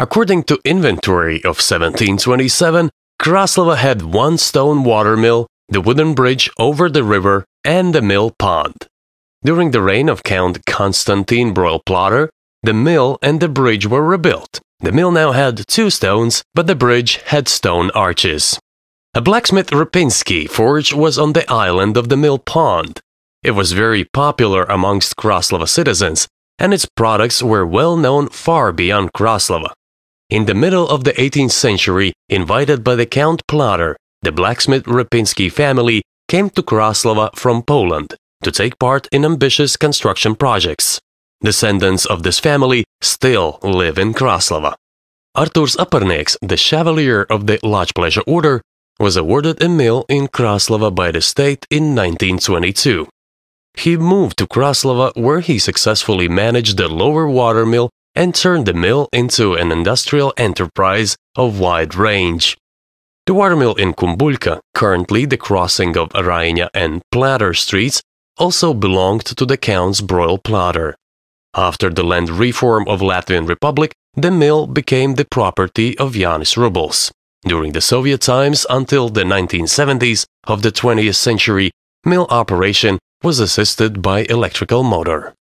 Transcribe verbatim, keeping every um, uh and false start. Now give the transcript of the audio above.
According to inventory of seventeen twenty-seven, Kraslova had one stone watermill, the wooden bridge over the river, and the mill pond. During the reign of Count Konstantin Broil-Plotter, the mill and the bridge were rebuilt. The mill now had two stones, but the bridge had stone arches. A blacksmith Ripinski forge was on the island of the mill pond. It was very popular amongst Kraslova citizens, and its products were well known far beyond Kraslova. In the middle of the eighteenth century, invited by the Count Plotter, the blacksmith Ripinski family came to Kraslova from Poland to take part in ambitious construction projects. Descendants of this family still live in Kraslova. Artūrs Aparnieks, the Chevalier of the Lodge Pleasure Order, was awarded a mill in Kraslova by the state in nineteen twenty-two. He moved to Kraslova, where he successfully managed the lower watermill and turned the mill into an industrial enterprise of wide range. The watermill in Kumbulka, currently the crossing of Raina and Plotter streets, also belonged to the Counts Broil-Plotter. After the land reform of Latvian Republic, the mill became the property of Jānis Rubuls. During the Soviet times until the nineteen seventies of the twentieth century, mill operation was assisted by electrical motor.